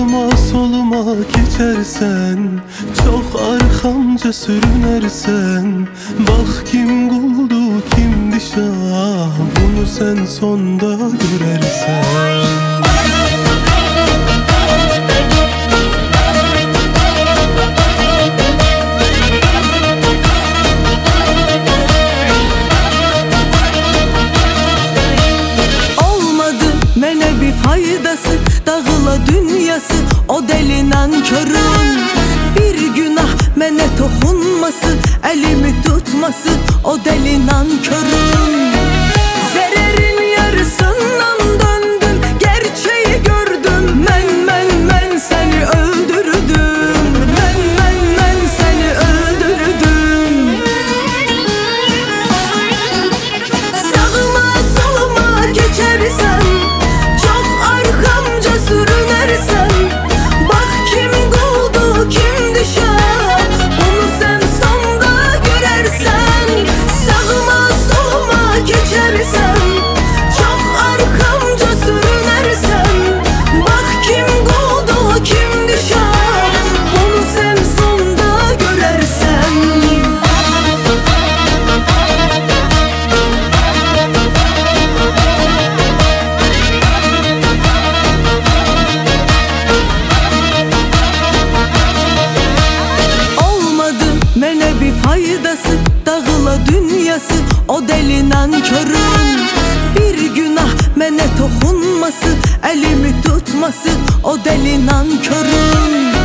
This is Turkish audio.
Sağıma soluma geçersen, çok arkamca sürünersen, bak kim kuldu kimdi şah, bunu sen sonda görersen. Mənə bir faydası, dağıla dünyası, o deli nankörün. Bir günah mənə toxunması, əlimi tutması, o deli nankörün. Zərərin yarısından döndüm, gerçeği gördüm. Mən səni öldürdüm. Mən səni öldürdüm. Sağıma soluma geçersen, sürünersen, bak kim kuldu kimdi şah, bunu sen sonda görersen. Sağıma soluma geçersen, çok arkamca sürünersen, bak kim kuldu kimdi şah, bunu sen sonda görersen. Mənə bir faydası, dağıla dünyası, o deli nankörün. Bir günah mənə toxunması, əlimi tutması, o deli nankörün.